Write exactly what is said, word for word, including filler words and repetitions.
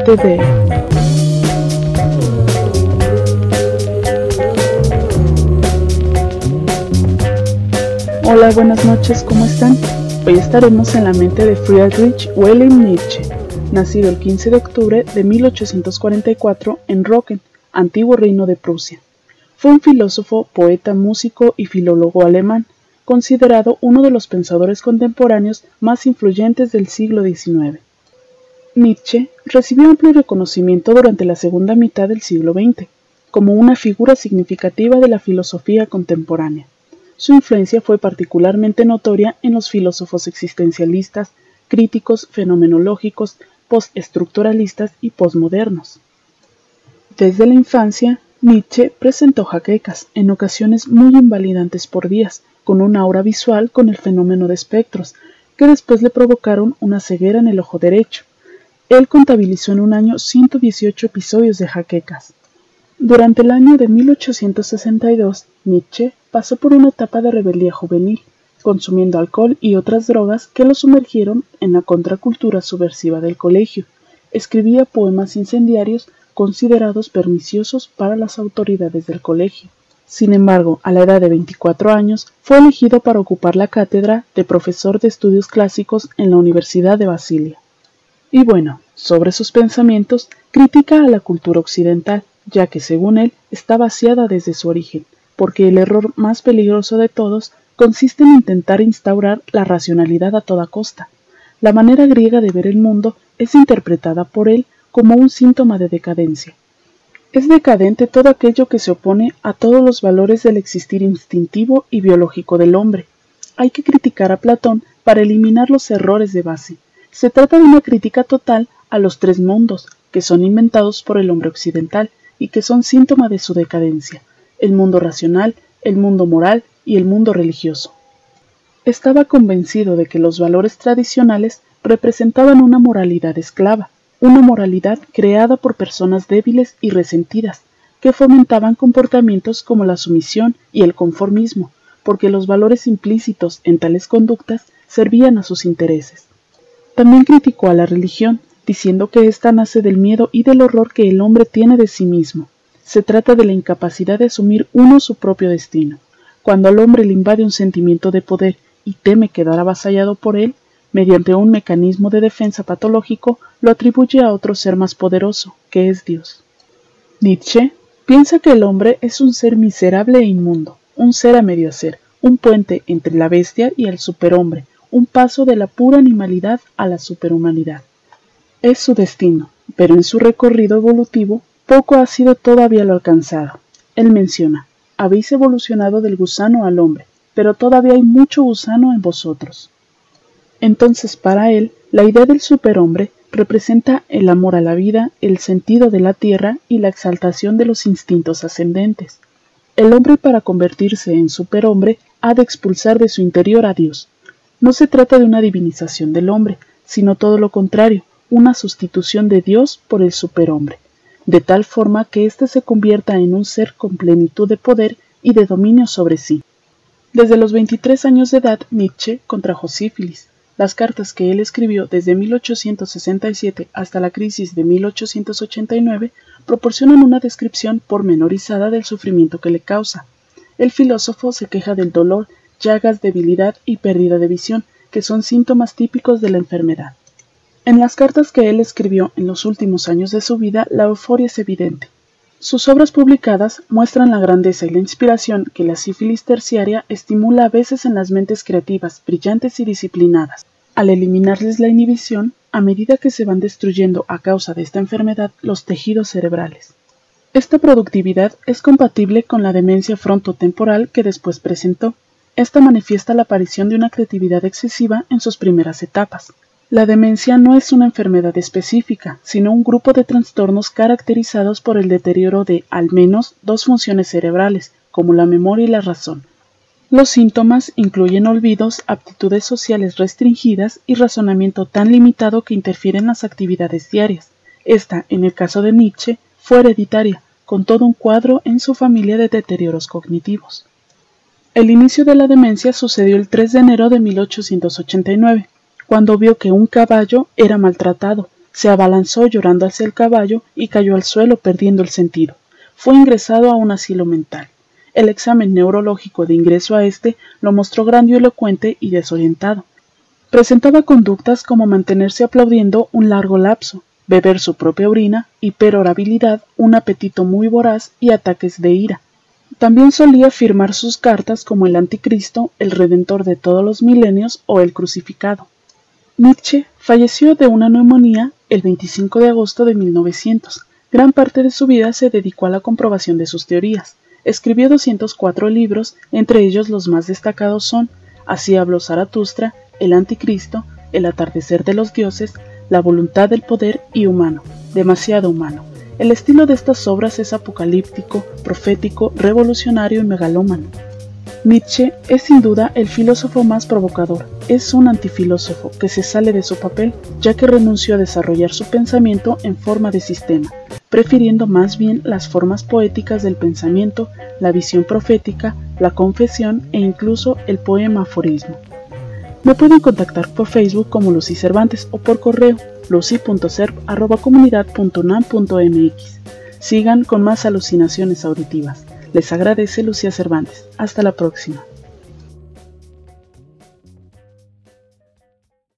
parte de... Hola, buenas noches, ¿cómo están? Hoy estaremos en la mente de Friedrich Wilhelm Nietzsche, nacido el quince de octubre de mil ochocientos cuarenta y cuatro en Röcken, antiguo reino de Prusia. Fue un filósofo, poeta, músico y filólogo alemán, considerado uno de los pensadores contemporáneos más influyentes del siglo diecinueve. Nietzsche recibió amplio reconocimiento durante la segunda mitad del siglo veinte, como una figura significativa de la filosofía contemporánea. Su influencia fue particularmente notoria en los filósofos existencialistas, críticos, fenomenológicos, postestructuralistas y posmodernos. Desde la infancia, Nietzsche presentó jaquecas, en ocasiones muy invalidantes por días, con una aura visual con el fenómeno de espectros, que después le provocaron una ceguera en el ojo derecho. Él contabilizó en un año ciento dieciocho episodios de jaquecas. Durante el año de mil ochocientos sesenta y dos, Nietzsche pasó por una etapa de rebeldía juvenil, consumiendo alcohol y otras drogas que lo sumergieron en la contracultura subversiva del colegio. Escribía poemas incendiarios considerados perniciosos para las autoridades del colegio. Sin embargo, a la edad de veinticuatro años, fue elegido para ocupar la cátedra de profesor de estudios clásicos en la Universidad de Basilea. Y bueno, sobre sus pensamientos, critica a la cultura occidental, ya que según él está vaciada desde su origen, porque el error más peligroso de todos consiste en intentar instaurar la racionalidad a toda costa. La manera griega de ver el mundo es interpretada por él como un síntoma de decadencia. Es decadente todo aquello que se opone a todos los valores del existir instintivo y biológico del hombre. Hay que criticar a Platón para eliminar los errores de base. Se trata de una crítica total a los tres mundos, que son inventados por el hombre occidental y que son síntoma de su decadencia: el mundo racional, el mundo moral y el mundo religioso. Estaba convencido de que los valores tradicionales representaban una moralidad esclava, una moralidad creada por personas débiles y resentidas, que fomentaban comportamientos como la sumisión y el conformismo, porque los valores implícitos en tales conductas servían a sus intereses. También criticó a la religión, diciendo que ésta nace del miedo y del horror que el hombre tiene de sí mismo. Se trata de la incapacidad de asumir uno su propio destino. Cuando al hombre le invade un sentimiento de poder y teme quedar avasallado por él, mediante un mecanismo de defensa patológico, lo atribuye a otro ser más poderoso, que es Dios. Nietzsche piensa que el hombre es un ser miserable e inmundo, un ser a medio hacer, un puente entre la bestia y el superhombre, un paso de la pura animalidad a la superhumanidad. Es su destino, pero en su recorrido evolutivo poco ha sido todavía lo alcanzado. Él menciona: habéis evolucionado del gusano al hombre, pero todavía hay mucho gusano en vosotros. Entonces, para él, la idea del superhombre representa el amor a la vida, el sentido de la tierra y la exaltación de los instintos ascendentes. El hombre, para convertirse en superhombre, ha de expulsar de su interior a Dios. No se trata de una divinización del hombre, sino todo lo contrario, una sustitución de Dios por el superhombre, de tal forma que éste se convierta en un ser con plenitud de poder y de dominio sobre sí. Desde los veintitrés años de edad, Nietzsche contrajo sífilis. Las cartas que él escribió desde mil ochocientos sesenta y siete hasta la crisis de mil ochocientos ochenta y nueve proporcionan una descripción pormenorizada del sufrimiento que le causa. El filósofo se queja del dolor, llagas, debilidad y pérdida de visión, que son síntomas típicos de la enfermedad. En las cartas que él escribió en los últimos años de su vida, la euforia es evidente. Sus obras publicadas muestran la grandeza y la inspiración que la sífilis terciaria estimula a veces en las mentes creativas, brillantes y disciplinadas, al eliminarles la inhibición a medida que se van destruyendo a causa de esta enfermedad los tejidos cerebrales. Esta productividad es compatible con la demencia frontotemporal que después presentó. Esta manifiesta la aparición de una creatividad excesiva en sus primeras etapas. La demencia no es una enfermedad específica, sino un grupo de trastornos caracterizados por el deterioro de, al menos, dos funciones cerebrales, como la memoria y la razón. Los síntomas incluyen olvidos, aptitudes sociales restringidas y razonamiento tan limitado que interfiere en las actividades diarias. Esta, en el caso de Nietzsche, fue hereditaria, con todo un cuadro en su familia de deterioros cognitivos. El inicio de la demencia sucedió el tres de enero de mil ochocientos ochenta y nueve. Cuando vio que un caballo era maltratado, Se abalanzó llorando hacia el caballo y cayó al suelo perdiendo el sentido. Fue ingresado a un asilo mental. El examen neurológico de ingreso a este lo mostró grandilocuente y desorientado. Presentaba conductas como mantenerse aplaudiendo un largo lapso, beber su propia orina, hiperorabilidad, un apetito muy voraz y ataques de ira. También solía firmar sus cartas como el Anticristo, el Redentor de todos los milenios o el Crucificado. Nietzsche falleció de una neumonía el veinticinco de agosto de mil novecientos. Gran parte de su vida se dedicó a la comprobación de sus teorías. Escribió doscientos cuatro libros, entre ellos los más destacados son Así habló Zaratustra, El Anticristo, El atardecer de los dioses, La voluntad del poder y Humano, demasiado humano. El estilo de estas obras es apocalíptico, profético, revolucionario y megalómano. Nietzsche es sin duda el filósofo más provocador. Es un antifilósofo que se sale de su papel, ya que renunció a desarrollar su pensamiento en forma de sistema, prefiriendo más bien las formas poéticas del pensamiento, la visión profética, la confesión e incluso el poema aforismo. Me pueden contactar por Facebook como Lucy Cervantes o por correo lucy punto cerv arroba comunidad punto unam punto mx. Sigan con más alucinaciones auditivas. Les agradece Lucía Cervantes. Hasta la próxima.